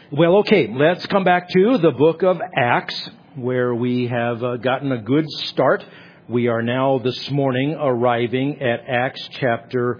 Well, okay, let's come back to the book of Acts, where we have gotten a good start. We are now this morning arriving at Acts chapter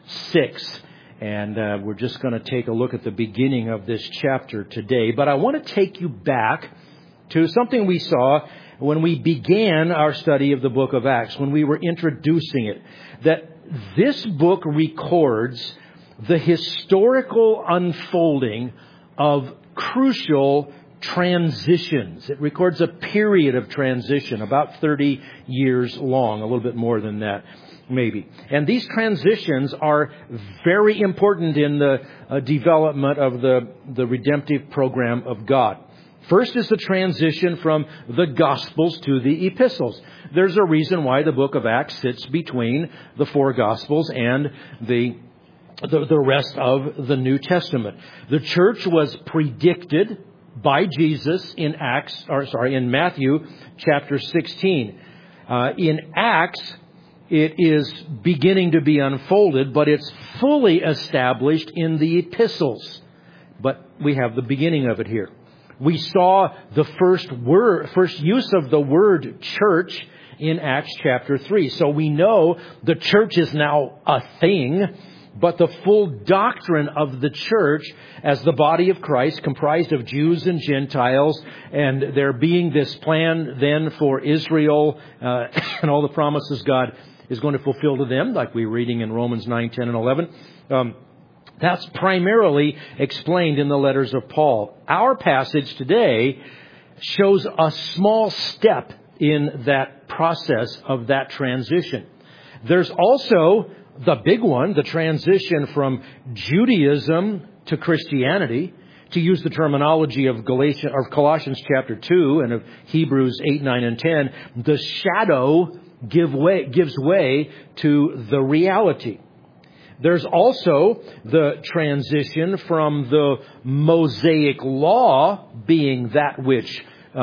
6. And we're just going to take a look at the beginning of this chapter today. But I want to take you back to something we saw when we began our study of the book of Acts, when we were introducing it, that this book records the historical unfolding of crucial transitions. It records a period of transition, about 30 years long, a little bit more than that, maybe. And these transitions are very important in the development of the redemptive program of God. First is the transition from the Gospels to the Epistles. There's a reason why the book of Acts sits between the four Gospels and the rest of the New Testament. The church was predicted by Jesus in Matthew chapter 16. In Acts, it is beginning to be unfolded, but it's fully established in the epistles. But we have the beginning of it here. We saw the first use of the word church in Acts chapter 3. So we know the church is now a thing, but the full doctrine of the church as the body of Christ, comprised of Jews and Gentiles, and there being this plan then for Israel and all the promises God is going to fulfill to them, like we're reading in Romans 9, 10, and 11. That's primarily explained in the letters of Paul. Our passage today shows a small step in that process of that transition. There's also the big one, the transition from Judaism to Christianity, to use the terminology of Colossians chapter 2 and of Hebrews 8, 9, and 10. The shadow gives way to the reality. There's also the transition from the Mosaic law being that which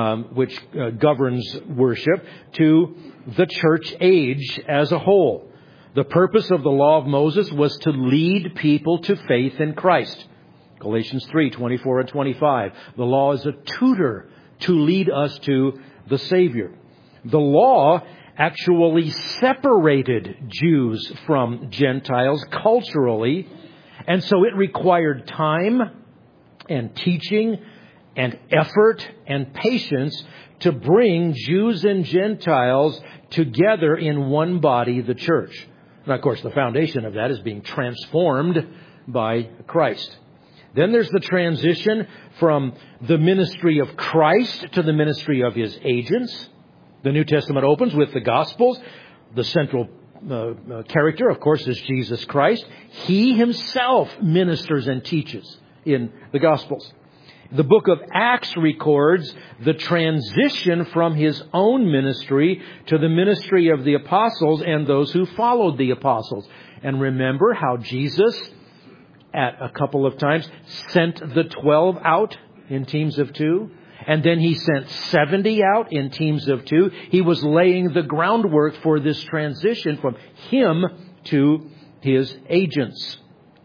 governs worship to the church age as a whole. The purpose of the law of Moses was to lead people to faith in Christ. Galatians 3, 24 and 25. The law is a tutor to lead us to the Savior. The law actually separated Jews from Gentiles culturally, and so it required time and teaching and effort and patience to bring Jews and Gentiles together in one body, the church. And of course, the foundation of that is being transformed by Christ. Then there's the transition from the ministry of Christ to the ministry of His agents. The New Testament opens with the Gospels. The central character, of course, is Jesus Christ. He Himself ministers and teaches in the Gospels. The book of Acts records the transition from His own ministry to the ministry of the apostles and those who followed the apostles. And remember how Jesus, at a couple of times, sent the 12 out in teams of 2. And then He sent 70 out in teams of 2. He was laying the groundwork for this transition from Him to His agents.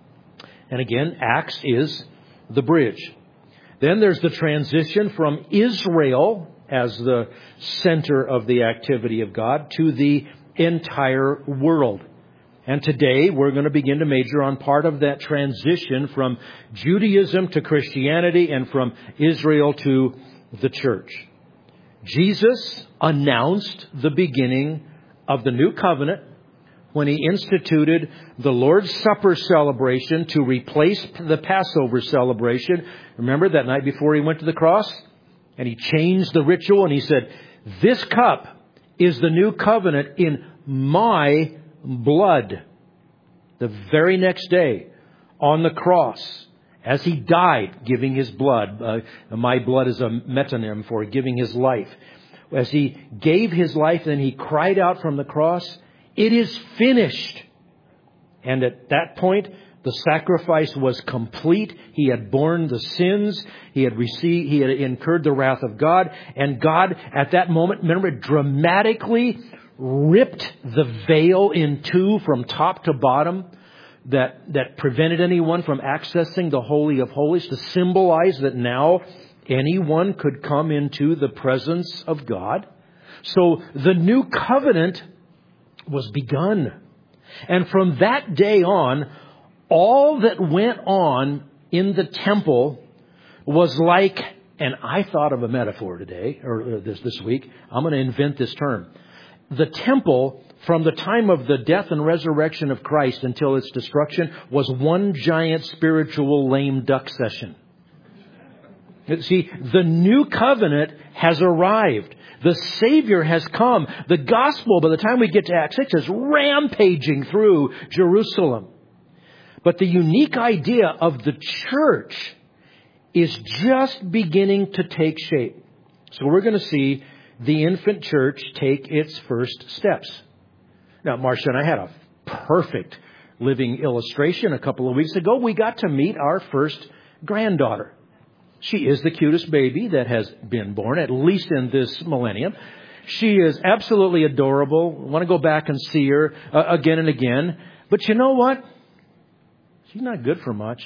And again, Acts is the bridge. Then there's the transition from Israel as the center of the activity of God to the entire world. And today we're going to begin to major on part of that transition from Judaism to Christianity and from Israel to the church. Jesus announced the beginning of the new covenant when He instituted the Lord's Supper celebration to replace the Passover celebration. Remember that night before He went to the cross? And He changed the ritual and He said, "This cup is the new covenant in my blood." The very next day on the cross, as He died, giving His blood, my blood is a metonym for giving His life. As He gave His life, then He cried out from the cross, "It is finished." And at that point, the sacrifice was complete. He had borne the sins. He had incurred the wrath of God. And God, at that moment, remember, dramatically ripped the veil in two from top to bottom that prevented anyone from accessing the Holy of Holies, to symbolize that now anyone could come into the presence of God. So the new covenant was begun. And from that day on, all that went on in the temple was like, and I thought of a metaphor today, or this week. I'm going to invent this term. The temple, from the time of the death and resurrection of Christ until its destruction, was one giant spiritual lame duck session. See, the new covenant has arrived. The Savior has come. The gospel, by the time we get to Acts 6, is rampaging through Jerusalem. But the unique idea of the church is just beginning to take shape. So we're going to see the infant church take its first steps. Now, Marcia and I had a perfect living illustration a couple of weeks ago. We got to meet our first granddaughter. She is the cutest baby that has been born, at least in this millennium. She is absolutely adorable. I want to go back and see her again and again. But you know what? She's not good for much.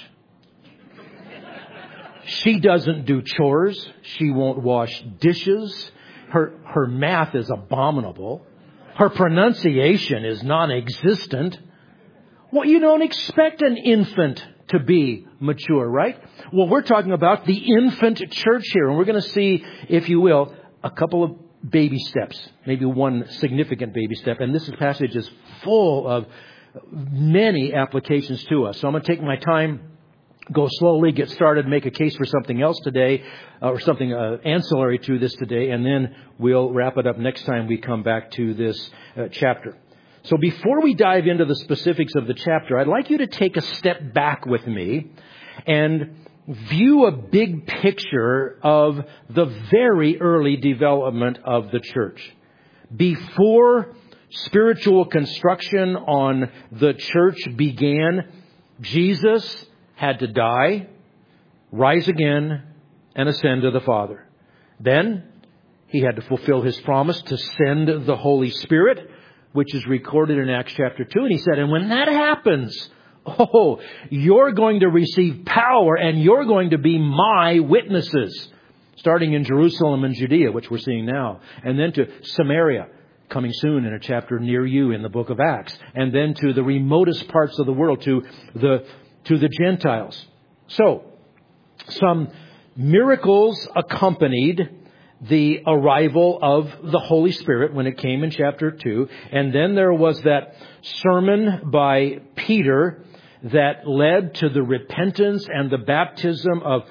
She doesn't do chores. She won't wash dishes. Her math is abominable. Her pronunciation is non-existent. Well, you don't expect an infant to be mature, right? Well, we're talking about the infant church here. And we're going to see, if you will, a couple of baby steps. Maybe one significant baby step. And this passage is full of many applications to us. So I'm going to take my time, go slowly, get started, make a case for something else today, or something ancillary to this today, and then we'll wrap it up next time we come back to this chapter. So before we dive into the specifics of the chapter, I'd like you to take a step back with me and view a big picture of the very early development of the church. Before spiritual construction on the church began, Jesus had to die, rise again, and ascend to the Father. Then he had to fulfill his promise to send the Holy Spirit, which is recorded in Acts chapter 2. And he said, and when that happens, you're going to receive power and you're going to be my witnesses, starting in Jerusalem and Judea, which we're seeing now, and then to Samaria, coming soon in a chapter near you in the book of Acts, and then to the remotest parts of the world, to the Gentiles. So, some miracles accompanied the arrival of the Holy Spirit when it came in chapter 2. And then there was that sermon by Peter that led to the repentance and the baptism of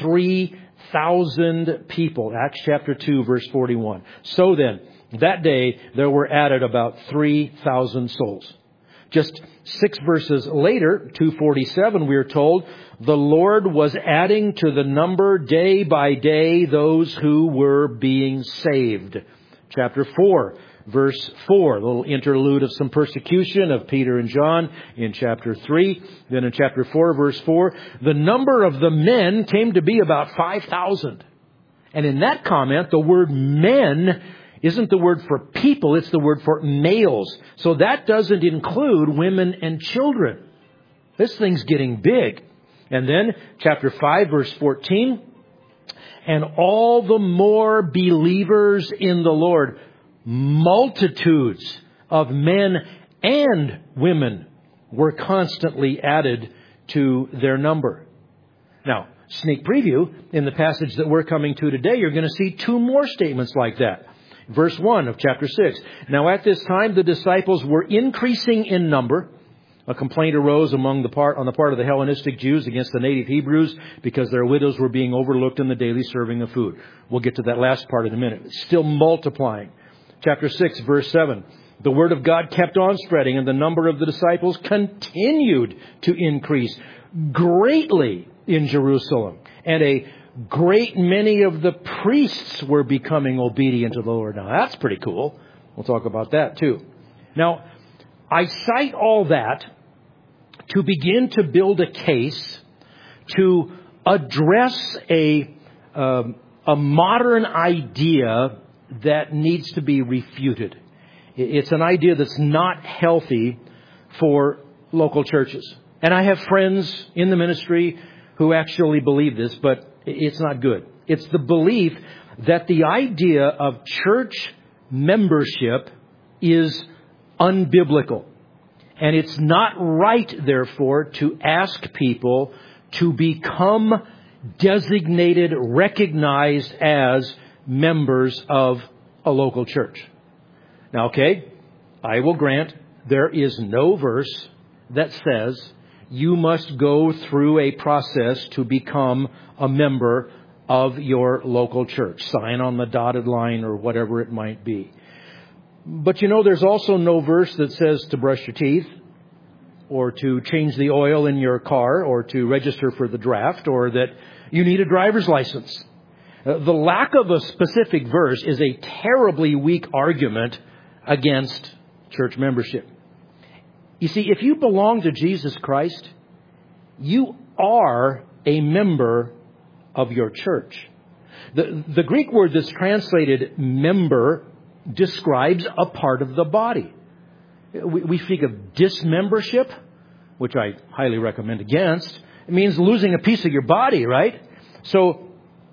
3,000 people. Acts chapter 2, verse 41. So then, that day there were added about 3,000 souls. Just 6 verses later, 247, we are told, the Lord was adding to the number day by day those who were being saved. Chapter 4, verse 4, a little interlude of some persecution of Peter and John in chapter 3. Then in chapter 4, verse 4, the number of the men came to be about 5,000. And in that comment, the word men isn't the word for people, it's the word for males. So that doesn't include women and children. This thing's getting big. And then, chapter 5, verse 14, and all the more believers in the Lord, multitudes of men and women were constantly added to their number. Now, sneak preview, in the passage that we're coming to today, you're going to see 2 more statements like that. Verse 1 of chapter 6. Now at this time the disciples were increasing in number. A complaint arose on the part of the Hellenistic Jews against the native Hebrews because their widows were being overlooked in the daily serving of food. We'll get to that last part in a minute. It's still multiplying. Chapter 6, verse 7. The word of God kept on spreading, and the number of the disciples continued to increase greatly in Jerusalem. And a great many of the priests were becoming obedient to the Lord. Now, that's pretty cool. We'll talk about that too. Now, I cite all that to begin to build a case to address a modern idea that needs to be refuted. It's an idea that's not healthy for local churches. And I have friends in the ministry who actually believe this, but it's not good. It's the belief that the idea of church membership is unbiblical. And it's not right, therefore, to ask people to become designated, recognized as members of a local church. Now, okay, I will grant there is no verse that says you must go through a process to become a member of your local church. Sign on the dotted line or whatever it might be. But there's also no verse that says to brush your teeth or to change the oil in your car or to register for the draft or that you need a driver's license. The lack of a specific verse is a terribly weak argument against church membership. You see, if you belong to Jesus Christ, you are a member of your church. The Greek word that's translated member describes a part of the body. We speak of dismembership, which I highly recommend against. It means losing a piece of your body, right? So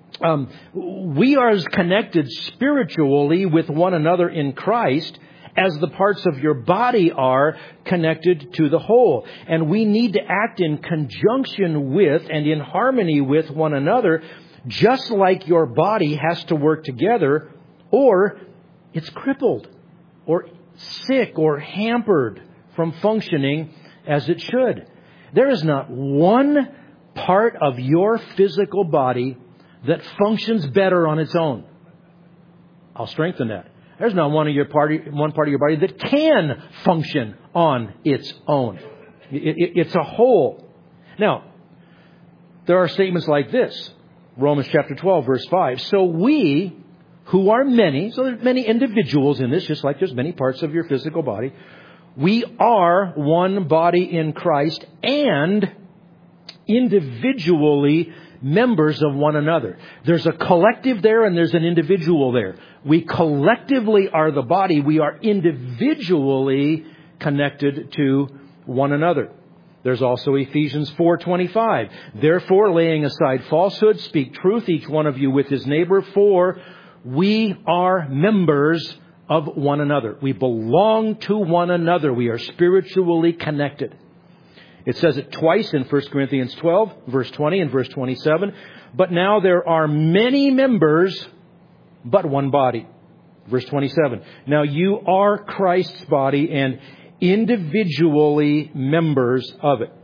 we are as connected spiritually with one another in Christ as the parts of your body are connected to the whole. And we need to act in conjunction with and in harmony with one another, just like your body has to work together, or it's crippled, or sick, or hampered from functioning as it should. There is not one part of your physical body that functions better on its own. I'll strengthen that. There's not one part of your body that can function on its own. It's a whole. Now, there are statements like this. Romans chapter 12, verse 5. So we, who are many, so there's many individuals in this, just like there's many parts of your physical body. We are one body in Christ and individually members of one another. There's a collective there and there's an individual there. We collectively are the body. We are individually connected to one another. There's also Ephesians 4:25. Therefore, laying aside falsehood, speak truth, each one of you with his neighbor, for we are members of one another. We belong to one another. We are spiritually connected. It says it twice in 1 Corinthians 12, verse 20 and verse 27. But now there are many members, but one body. Verse 27. Now you are Christ's body and individually members of it.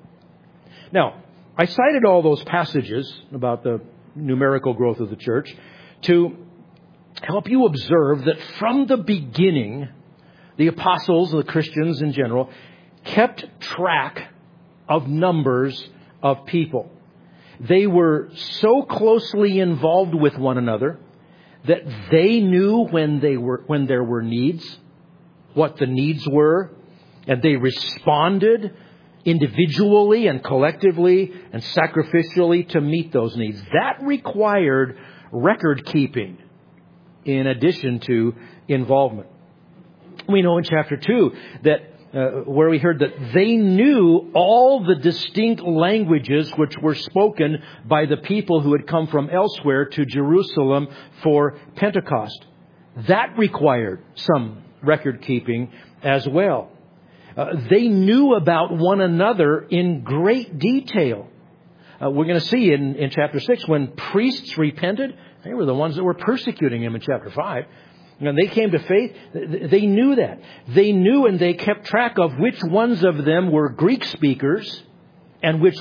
Now, I cited all those passages about the numerical growth of the church to help you observe that from the beginning, the apostles, the Christians in general, kept track of numbers of people. They were so closely involved with one another that they knew when there were needs, what the needs were, and they responded individually and collectively and sacrificially to meet those needs. That required record keeping in addition to involvement. We know in chapter 2 that where we heard that they knew all the distinct languages which were spoken by the people who had come from elsewhere to Jerusalem for Pentecost. That required some record keeping as well. They knew about one another in great detail. We're going to see in chapter 6 when priests repented, they were the ones that were persecuting him in chapter 5. When they came to faith, they knew that. They knew and they kept track of which ones of them were Greek speakers and which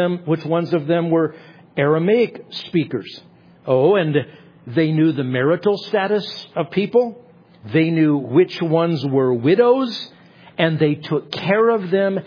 ones of them were Aramaic speakers. Oh, and they knew the marital status of people. They knew which ones were widows, and they took care of them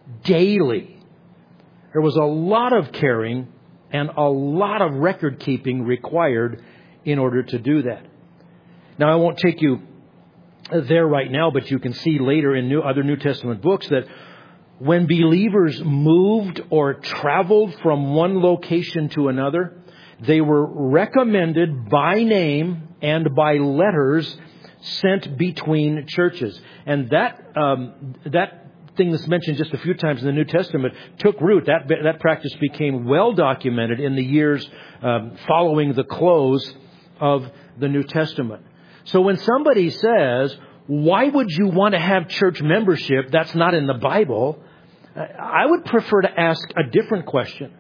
daily. There was a lot of caring and a lot of record keeping required in order to do that. Now, I won't take you there right now, but you can see later in other New Testament books that when believers moved or traveled from one location to another, they were recommended by name and by letters sent between churches. And that thing that's mentioned just a few times in the New Testament took root. That practice became well documented in the years following the close of the New Testament. So when somebody says, why would you want to have church membership? That's not in the Bible. I would prefer to ask a different question.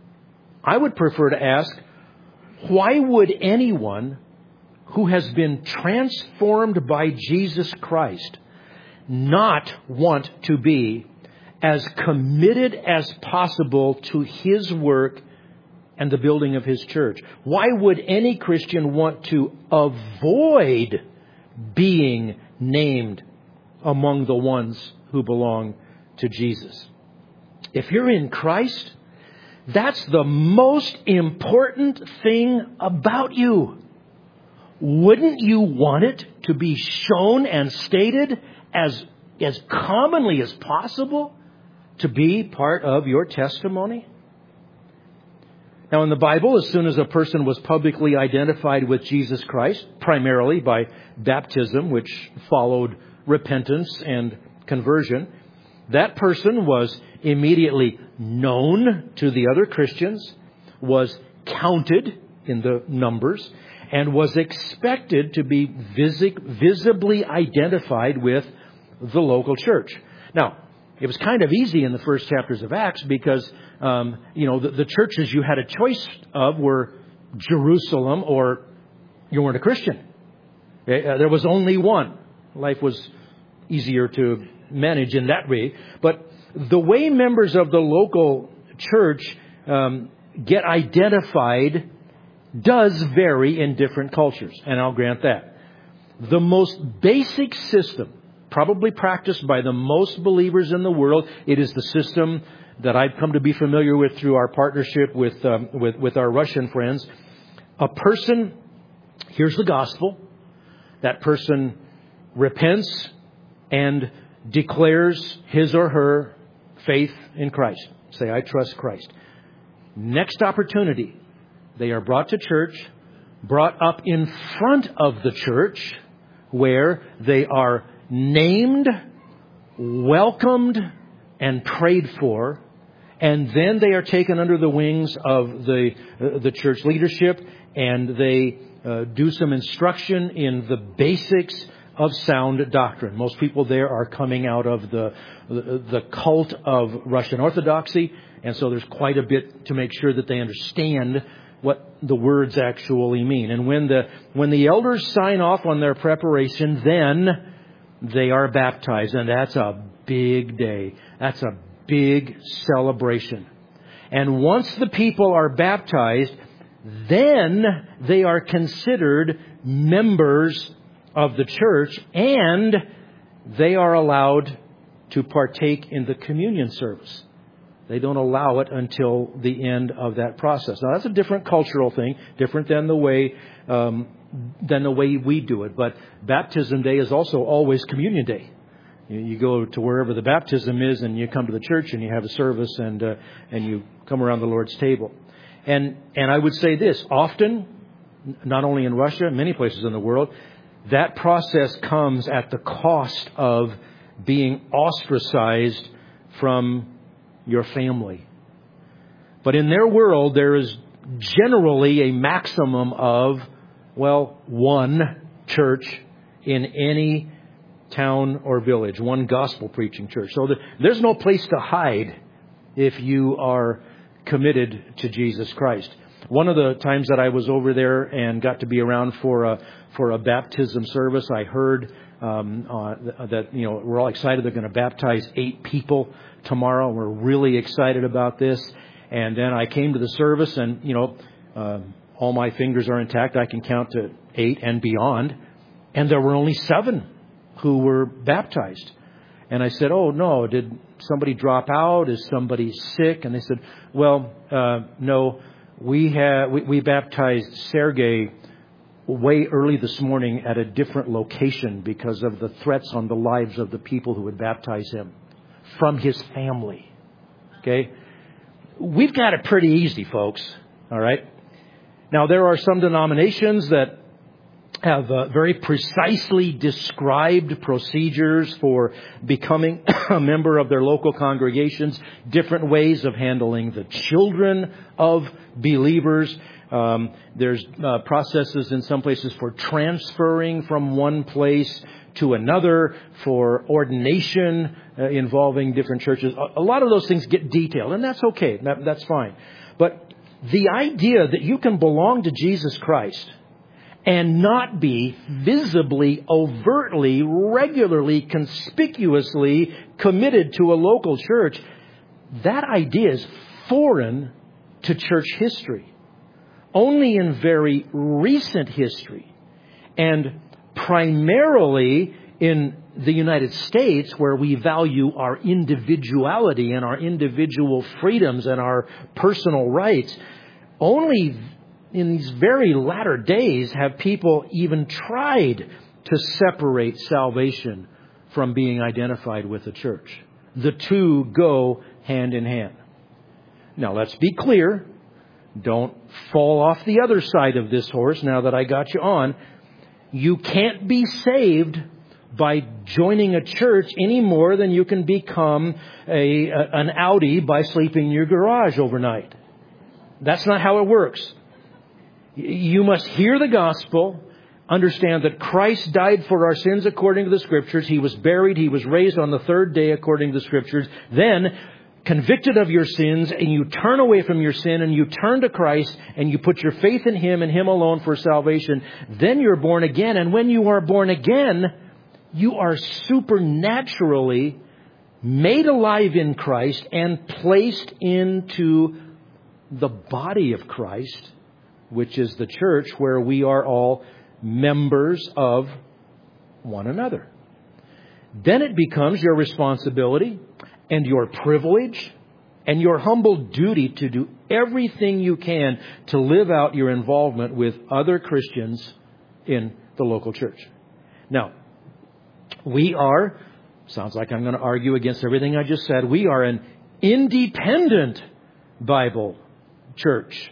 I would prefer to ask, why would anyone who has been transformed by Jesus Christ not want to be as committed as possible to His work and the building of His church? Why would any Christian want to avoid being named among the ones who belong to Jesus? If you're in Christ, that's the most important thing about you. Wouldn't you want it to be shown and stated as commonly as possible to be part of your testimony? Now, in the Bible, as soon as a person was publicly identified with Jesus Christ, primarily by baptism, which followed repentance and conversion, that person was immediately known to the other Christians, was counted in the numbers, and was expected to be visibly identified with the local church. Now, it was kind of easy in the first chapters of Acts because, the churches you had a choice of were Jerusalem or you weren't a Christian. There was only one. Life was easier to manage in that way. But the way members of the local church get identified does vary in different cultures, and I'll grant that. The most basic system, probably practiced by the most believers in the world, it is the system that I've come to be familiar with through our partnership with our Russian friends. A person hears the gospel, that person repents and declares his or her faith in Christ. Say, I trust Christ. Next opportunity, they are brought to church, brought up in front of the church, where they are named, welcomed, and prayed for. And then they are taken under the wings of the church leadership, and they do some instruction in the basics of sound doctrine. Most people there are coming out of the cult of Russian Orthodoxy, and so there's quite a bit to make sure that they understand what the words actually mean. And when the elders sign off on their preparation, then they are baptized, and that's a big day. That's a big celebration. And once the people are baptized, then they are considered members of the church, and they are allowed to partake in the communion service. They don't allow it until the end of that process. Now, that's a different cultural thing, different than the way we do it. But baptism day is also always communion day. You go to wherever the baptism is, and you come to the church, and you have a service, and you come around the Lord's table. And I would say this, often, not only in Russia, many places in the world, that process comes at the cost of being ostracized from your family. But in their world, there is generally a maximum of, one church in any town or village, one gospel preaching church. So there's no place to hide if you are committed to Jesus Christ. One of the times that I was over there and got to be around for a baptism service, I heard that we're all excited. They're going to baptize 8 people tomorrow. We're really excited about this. And then I came to the service, and all my fingers are intact. I can count to 8 and beyond. And there were only 7 who were baptized. And I said, "Oh no, did somebody drop out? Is somebody sick?" And they said, "No, we baptized Sergei way early this morning at a different location because of the threats on the lives of the people who would baptize him from his family." Okay? We've got it pretty easy, folks. All right? Now, there are some denominations that have very precisely described procedures for becoming a member of their local congregations, different ways of handling the children of believers. There's processes in some places for transferring from one place to another, for ordination involving different churches. A lot of those things get detailed, and that's okay. That's fine. But the idea that you can belong to Jesus Christ and not be visibly, overtly, regularly, conspicuously committed to a local church, that idea is foreign to church history. Only in very recent history, and primarily in the United States, where we value our individuality and our individual freedoms and our personal rights, only in these very latter days have people even tried to separate salvation from being identified with the church. The two go hand in hand. Now, let's be clear. Don't fall off the other side of this horse now that I got you on. You can't be saved by joining a church any more than you can become an Audi by sleeping in your garage overnight. That's not how it works. You must hear the gospel, understand that Christ died for our sins according to the Scriptures. He was buried. He was raised on the third day according to the Scriptures. Then, convicted of your sins, and you turn away from your sin and you turn to Christ and you put your faith in Him and Him alone for salvation. Then you're born again. And when you are born again, you are supernaturally made alive in Christ and placed into the body of Christ, which is the church, where we are all members of one another. Then it becomes your responsibility and your privilege and your humble duty to do everything you can to live out your involvement with other Christians in the local church. Now, we are, sounds like I'm going to argue against everything I just said, we are an independent Bible church.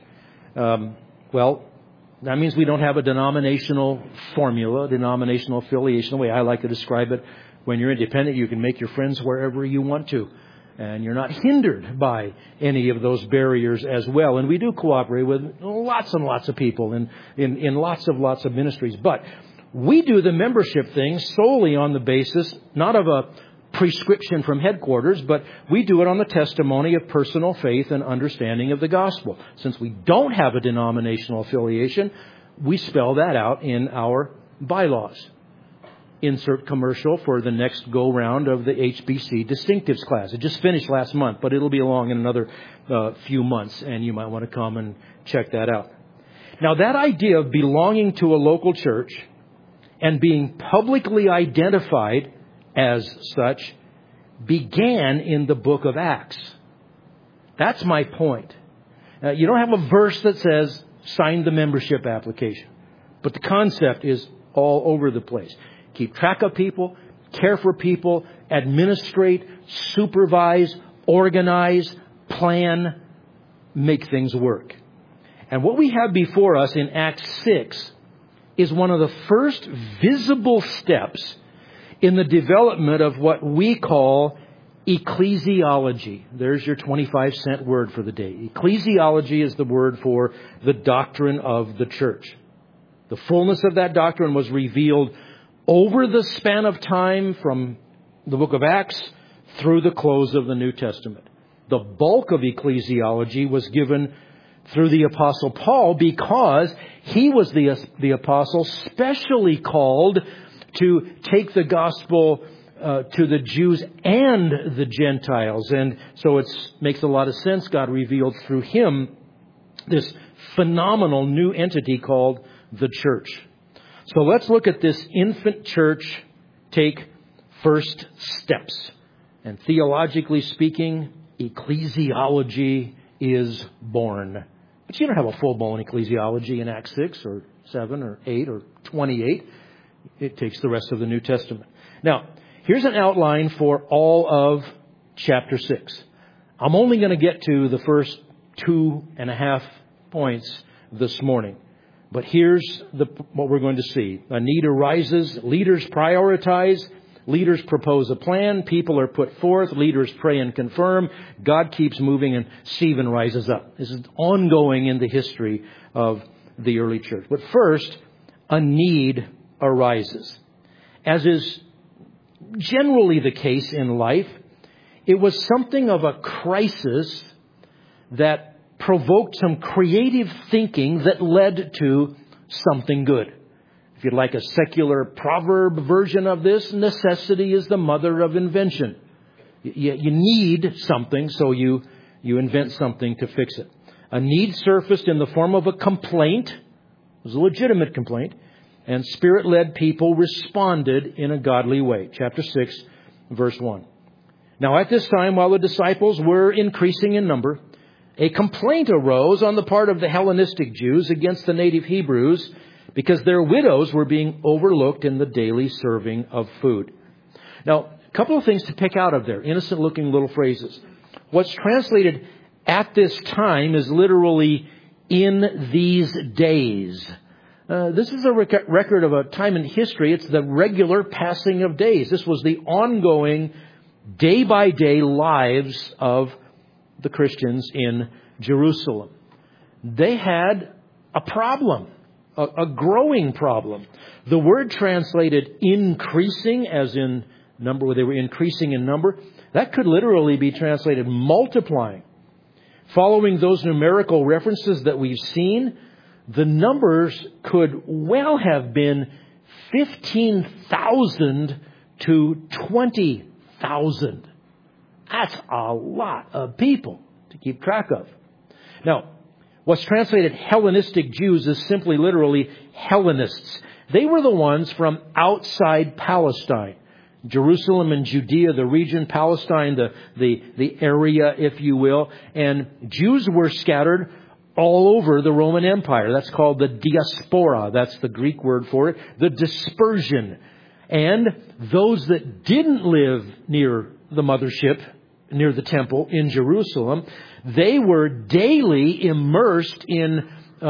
Well, that means we don't have a denominational formula, denominational affiliation. The way I like to describe it, when you're independent, you can make your friends wherever you want to. And you're not hindered by any of those barriers as well. And we do cooperate with lots and lots of people in lots of ministries. But we do the membership thing solely on the basis, not of a prescription from headquarters, but we do it on the testimony of personal faith and understanding of the gospel. Since we don't have a denominational affiliation, we spell that out in our bylaws. Insert commercial for the next go-round of the HBC Distinctives class. It just finished last month, but it'll be along in another few months, and you might want to come and check that out. Now, that idea of belonging to a local church and being publicly identified as such began in the book of Acts. That's my point. You don't have a verse that says, sign the membership application. But the concept is all over the place. Keep track of people, care for people, administrate, supervise, organize, plan, make things work. And what we have before us in Acts 6 is one of the first visible steps in the development of what we call ecclesiology. There's your 25-cent word for the day. Ecclesiology is the word for the doctrine of the church. The fullness of that doctrine was revealed over the span of time from the book of Acts through the close of the New Testament. The bulk of ecclesiology was given through the Apostle Paul because he was the apostle specially called to take the gospel to the Jews and the Gentiles. And so it makes a lot of sense. God revealed through him this phenomenal new entity called the church. So let's look at this infant church take first steps. And theologically speaking, ecclesiology is born. But you don't have a full-blown ecclesiology in Acts 6 or 7 or 8 or 28. It takes the rest of the New Testament. Now, here's an outline for all of chapter 6. I'm only going to get to the first 2.5 points this morning. But here's what we're going to see. A need arises. Leaders prioritize. Leaders propose a plan. People are put forth. Leaders pray and confirm. God keeps moving, and Stephen rises up. This is ongoing in the history of the early church. But first, a need arises. As is generally the case in life, it was something of a crisis that provoked some creative thinking that led to something good. If you'd like a secular proverb version of this, necessity is the mother of invention. You need something, so you invent something to fix it. A need surfaced in the form of a complaint. It was a legitimate complaint. And Spirit-led people responded in a godly way. Chapter 6, verse 1. Now at this time, while the disciples were increasing in number, a complaint arose on the part of the Hellenistic Jews against the native Hebrews because their widows were being overlooked in the daily serving of food. Now, a couple of things to pick out of there, innocent-looking little phrases. What's translated at this time is literally in these days. This is a record of a time in history. It's the regular passing of days. This was the ongoing, day-by-day lives of the Christians in Jerusalem. They had a problem, a growing problem. The word translated increasing, as in number, where they were increasing in number, that could literally be translated multiplying. Following those numerical references that we've seen, the numbers could well have been 15,000 to 20,000. That's a lot of people to keep track of. Now, what's translated Hellenistic Jews is simply literally Hellenists. They were the ones from outside Palestine. Jerusalem and Judea, the region, Palestine, the area, if you will. And Jews were scattered all over the Roman Empire. That's called the diaspora. That's the Greek word for it. The dispersion. And those that didn't live near the mothership, near the temple in Jerusalem, they were daily immersed in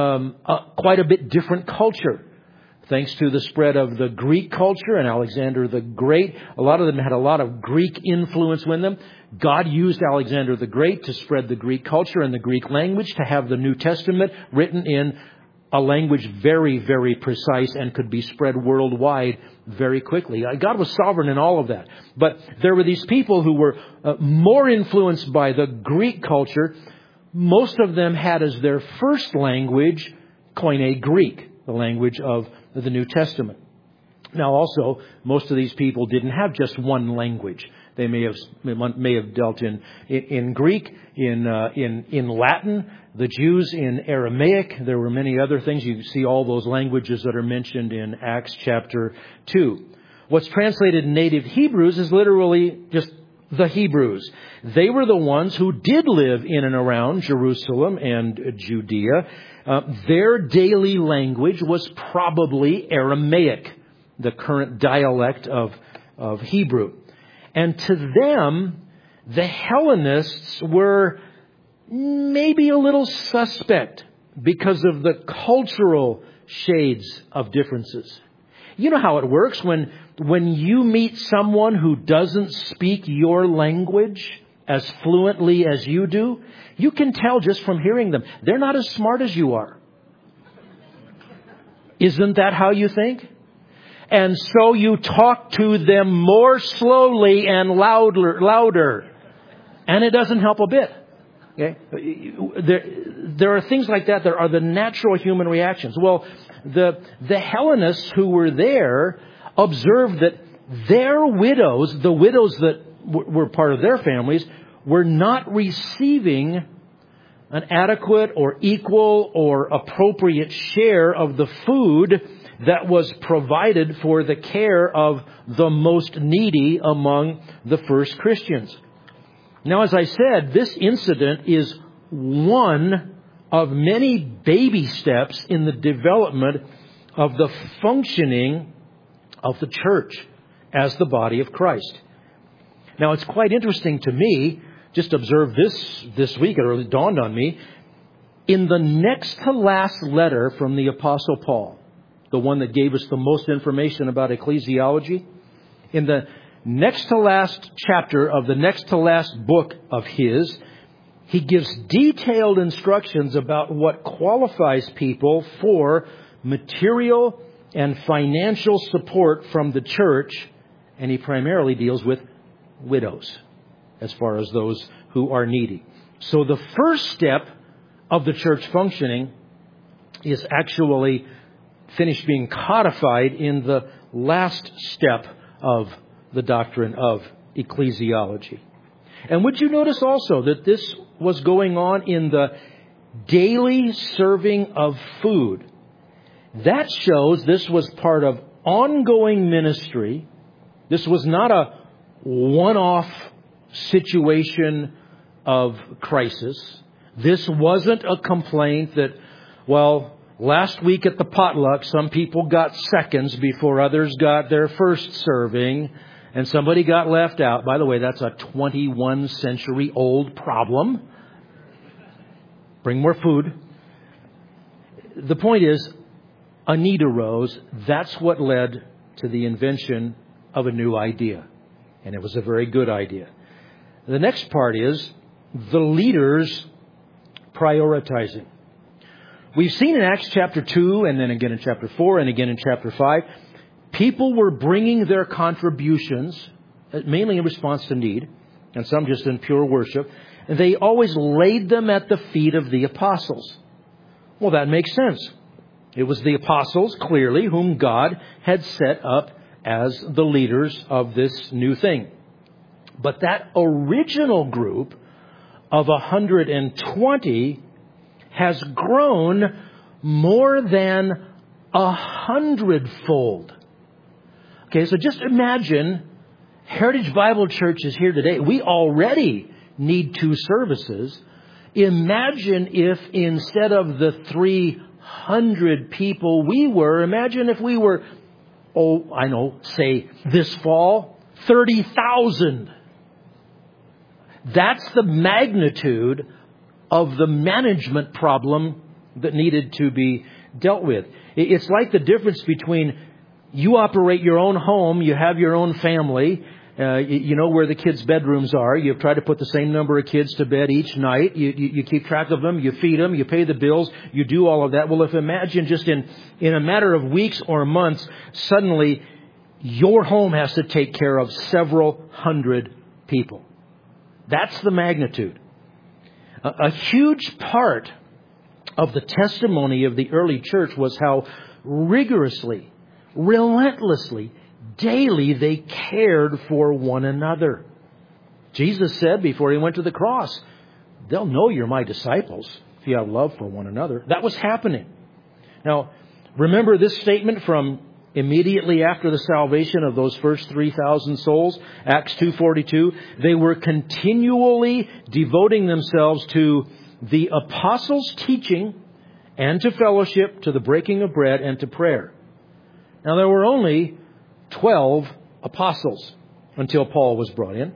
quite a bit different culture. Thanks to the spread of the Greek culture and Alexander the Great, a lot of them had a lot of Greek influence with them. God used Alexander the Great to spread the Greek culture and the Greek language, to have the New Testament written in a language very, very precise and could be spread worldwide very quickly. God was sovereign in all of that. But there were these people who were more influenced by the Greek culture. Most of them had as their first language Koine Greek, the language of the New Testament. Now also, most of these people didn't have just one language. They may have dealt in Greek, in Latin, the Jews in Aramaic. There were many other things. You see all those languages that are mentioned in Acts chapter 2. What's translated native Hebrews is literally just the Hebrews. They were the ones who did live in and around Jerusalem and Judea. Their daily language was probably Aramaic, the current dialect of Hebrew. And to them, the Hellenists were maybe a little suspect because of the cultural shades of differences. You know how it works when you meet someone who doesn't speak your language as fluently as you do. You can tell just from hearing them, they're not as smart as you are. Isn't that how you think? And so you talk to them more slowly and louder. And it doesn't help a bit. Okay? There are things like that are the natural human reactions. Well, the Hellenists who were there observed that their widows, the widows that were part of their families, were not receiving an adequate or equal or appropriate share of the food that was provided for the care of the most needy among the first Christians. Now, as I said, this incident is one of many baby steps in the development of the functioning of the church as the body of Christ. Now, it's quite interesting to me, just observe this week, it really dawned on me. In the next to last letter from the Apostle Paul, the one that gave us the most information about ecclesiology, in the next to last chapter of the next to last book of his, he gives detailed instructions about what qualifies people for material and financial support from the church, and he primarily deals with widows as far as those who are needy. So the first step of the church functioning is actually finished being codified in the last step of the doctrine of ecclesiology. And would you notice also that this was going on in the daily serving of food? That shows this was part of ongoing ministry. This was not a one-off situation of crisis. This wasn't a complaint that, well, last week at the potluck, some people got seconds before others got their first serving, and somebody got left out. By the way, that's a 21 century old problem. Bring more food. The point is, a need arose. That's what led to the invention of a new idea. And it was a very good idea. The next part is the leaders prioritizing. We've seen in Acts chapter 2 and then again in chapter 4 and again in chapter 5, people were bringing their contributions, mainly in response to need, and some just in pure worship. And they always laid them at the feet of the apostles. Well, that makes sense. It was the apostles, clearly, whom God had set up as the leaders of this new thing. But that original group of 120 has grown more than 100-fold. Okay, so just imagine Heritage Bible Church is here today. We already need 2 services. Imagine if instead of the 300 people we were, imagine if we were, say this fall, 30,000. That's the magnitude of the management problem that needed to be dealt with. It's like the difference between you operate your own home, you have your own family, you know where the kids' bedrooms are. You try to put the same number of kids to bed each night. You keep track of them, you feed them, you pay the bills, you do all of that. Well, if imagine just in a matter of weeks or months, suddenly your home has to take care of several hundred people. That's the magnitude. A huge part of the testimony of the early church was how rigorously, relentlessly, daily they cared for one another. Jesus said before he went to the cross, they'll know you're my disciples if you have love for one another. That was happening. Now, remember this statement from immediately after the salvation of those first 3,000 souls, Acts 2:42, they were continually devoting themselves to the apostles' teaching and to fellowship, to the breaking of bread and to prayer. Now, there were only 12 apostles until Paul was brought in.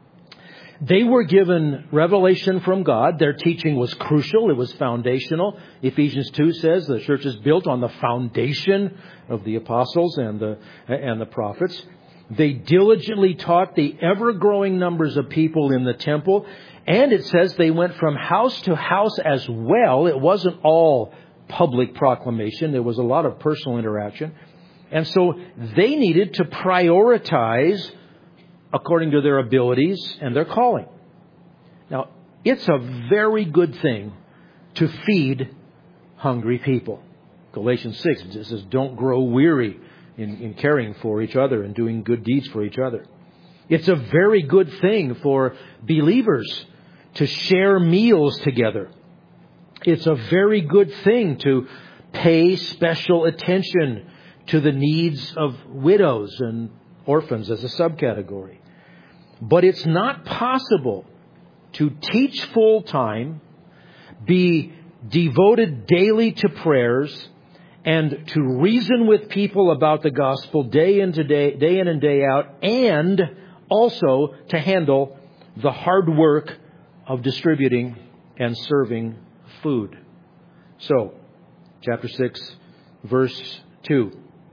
They were given revelation from God. Their teaching was crucial. It was foundational. Ephesians 2 says the church is built on the foundation of the apostles and the prophets. They diligently taught the ever-growing numbers of people in the temple. And it says they went from house to house as well. It wasn't all public proclamation. There was a lot of personal interaction. And so they needed to prioritize according to their abilities and their calling. Now, it's a very good thing to feed hungry people. Galatians 6 says, don't grow weary in caring for each other and doing good deeds for each other. It's a very good thing for believers to share meals together. It's a very good thing to pay special attention to the needs of widows and orphans as a subcategory. But it's not possible to teach full time, be devoted daily to prayers, and to reason with people about the gospel day in and day out, and also to handle the hard work of distributing and serving food. So, chapter 6, verse 2.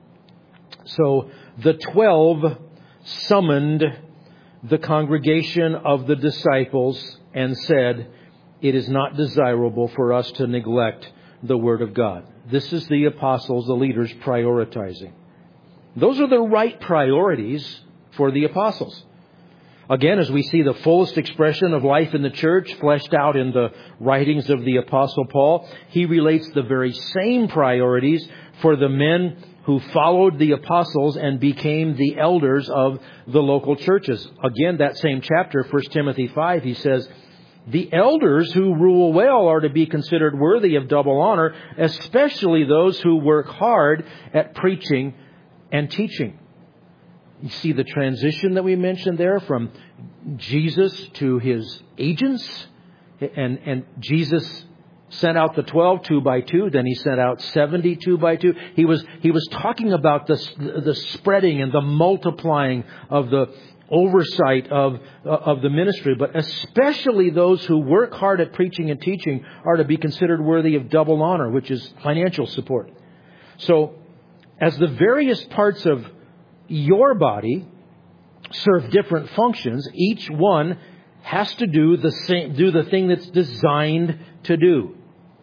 So the 12 summoned the congregation of the disciples and said, "It is not desirable for us to neglect the Word of God." This is the apostles, the leaders, prioritizing. Those are the right priorities for the apostles. Again, as we see the fullest expression of life in the church fleshed out in the writings of the Apostle Paul, he relates the very same priorities for the men who followed the apostles and became the elders of the local churches. Again, that same chapter, 1 Timothy 5, he says, "The elders who rule well are to be considered worthy of double honor, especially those who work hard at preaching and teaching." You see the transition that we mentioned there from Jesus to His agents. And Jesus sent out the 12 2 by 2. Then He sent out 70 2 by 2. He was talking about the spreading and the multiplying of the oversight of the ministry. But especially those who work hard at preaching and teaching are to be considered worthy of double honor, which is financial support. So as the various parts of your body serve different functions, each one has to do the thing that's designed to do.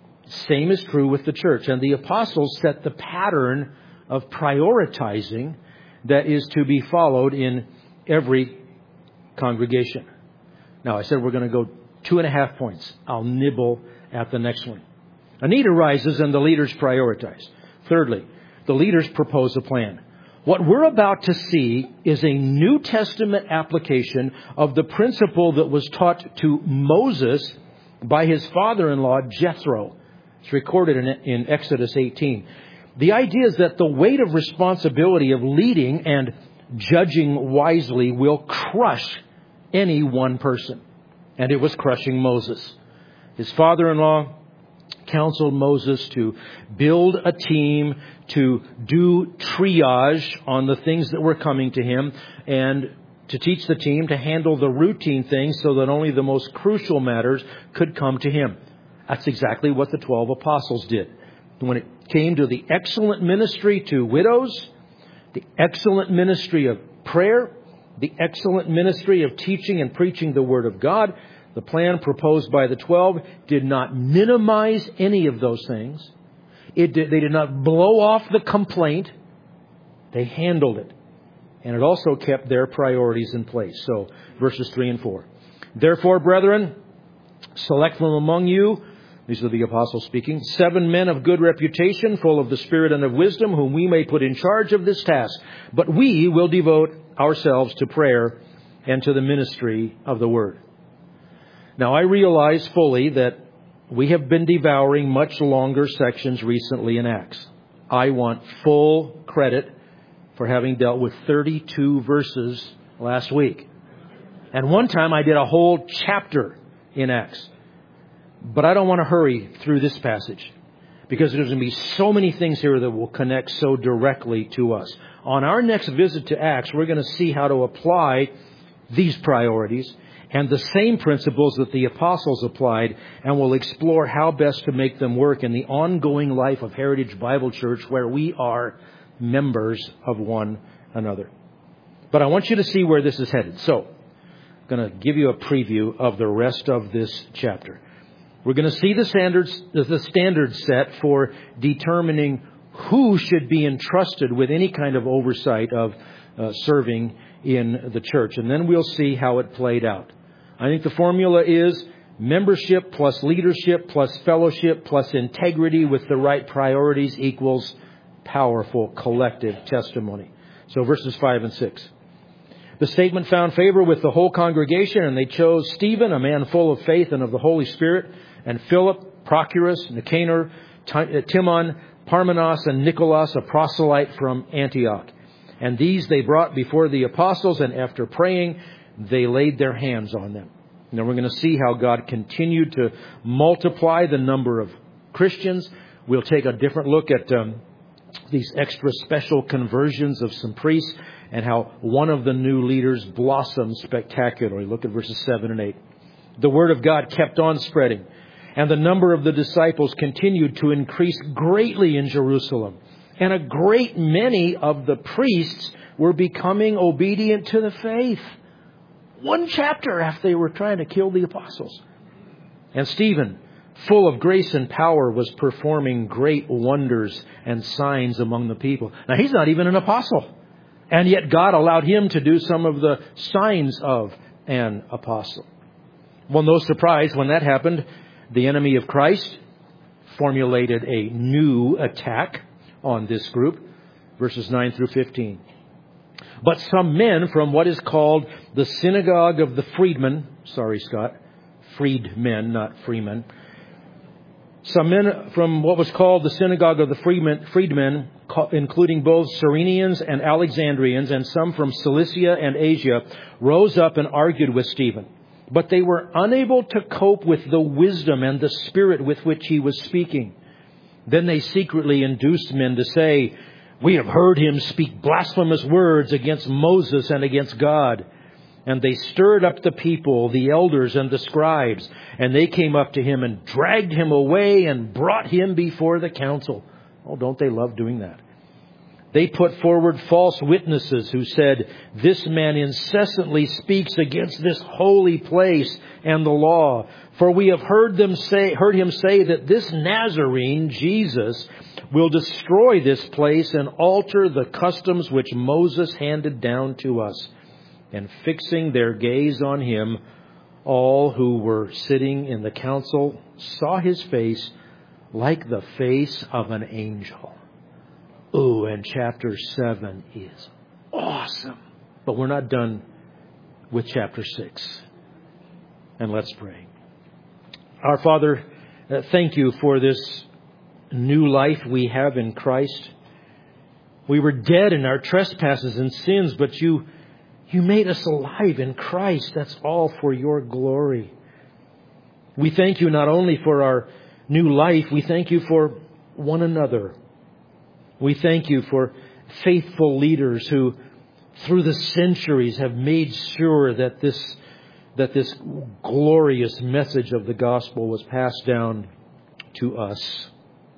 Same is true with the church. And the apostles set the pattern of prioritizing that is to be followed in every congregation. Now, I said we're going to go 2.5 points. I'll nibble at the next one. A need arises and the leaders prioritize. Thirdly, the leaders propose a plan. What we're about to see is a New Testament application of the principle that was taught to Moses by his father-in-law, Jethro. It's recorded in Exodus 18. The idea is that the weight of responsibility of leading and judging wisely will crush any one person. And it was crushing Moses. His father-in-law counseled Moses to build a team, to do triage on the things that were coming to him, and to teach the team to handle the routine things so that only the most crucial matters could come to him. That's exactly what the 12 apostles did. When it came to the excellent ministry to widows, the excellent ministry of prayer, the excellent ministry of teaching and preaching the Word of God, the plan proposed by the 12 did not minimize any of those things. They did not blow off the complaint. They handled it. And it also kept their priorities in place. So, verses 3 and 4. "Therefore, brethren, select from among you," these are the apostles speaking, "7 men of good reputation, full of the Spirit and of wisdom, whom we may put in charge of this task. But we will devote ourselves to prayer and to the ministry of the Word." Now, I realize fully that we have been devouring much longer sections recently in Acts. I want full credit for having dealt with 32 verses last week. And one time I did a whole chapter in Acts. But I don't want to hurry through this passage because there's going to be so many things here that will connect so directly to us. On our next visit to Acts, we're going to see how to apply these priorities and the same principles that the apostles applied, and we'll explore how best to make them work in the ongoing life of Heritage Bible Church, where we are members of one another. But I want you to see where this is headed. So, I'm going to give you a preview of the rest of this chapter. We're going to see the standards set for determining who should be entrusted with any kind of oversight of serving in the church. And then we'll see how it played out. I think the formula is membership plus leadership plus fellowship plus integrity with the right priorities equals powerful collective testimony. So verses 5 and 6. "The statement found favor with the whole congregation, and they chose Stephen, a man full of faith and of the Holy Spirit, and Philip, Prochorus, Nicanor, Timon, Parmenas, and Nicholas, a proselyte from Antioch. And these they brought before the apostles, and after praying, they laid their hands on them." Now we're going to see how God continued to multiply the number of Christians. We'll take a different look at these extra special conversions of some priests and how one of the new leaders blossomed spectacularly. Look at verses 7 and 8. "The word of God kept on spreading, And the number of the disciples continued to increase greatly in Jerusalem. And a great many of the priests were becoming obedient to the faith. One chapter after they were trying to kill the apostles. And Stephen, full of grace and power, was performing great wonders and signs among the people. Now, he's not even an apostle. And yet God allowed him to do some of the signs of an apostle. Well, no surprise when that happened, the enemy of Christ formulated a new attack on this group. Verses 9 through 15. But some men from what is called the synagogue of the freedmen, freedmen, not freemen. Some men from what was called the synagogue of the freedmen, including both Cyrenians and Alexandrians, and some from Cilicia and Asia, rose up and argued with Stephen. But they were unable to cope with the wisdom and the spirit with which he was speaking. Then they secretly induced men to say, "We have heard him speak blasphemous words against Moses and against God." And they stirred up the people, the elders and the scribes, and they came up to him and dragged him away and brought him before the council. Oh, don't they love doing that? They put forward false witnesses who said, "This man incessantly speaks against this holy place and the law. For we have heard him say that this Nazarene, Jesus, will destroy this place and alter the customs which Moses handed down to us." And fixing their gaze on him, all who were sitting in the council saw his face like the face of an angel. Oh, and chapter 7 is awesome. But we're not done with chapter 6. And let's pray. Our Father, thank you for this new life we have in Christ. We were dead in our trespasses and sins, but you made us alive in Christ. That's all for your glory. We thank you not only for our new life, we thank you for one another. We thank you for faithful leaders who, through the centuries, have made sure that this glorious message of the gospel was passed down to us.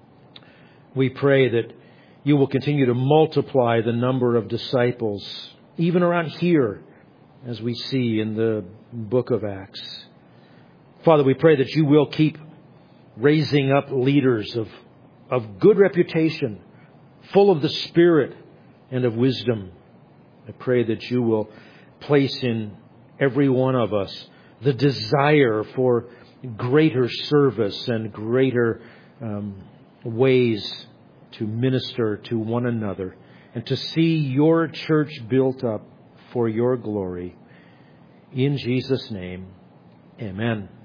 We pray that you will continue to multiply the number of disciples, even around here, as we see in the book of Acts. Father, we pray that you will keep raising up leaders of good reputation, full of the Spirit and of wisdom. I pray that you will place in every one of us the desire for greater service and greater ways to minister to one another and to see your church built up for your glory. In Jesus' name, amen.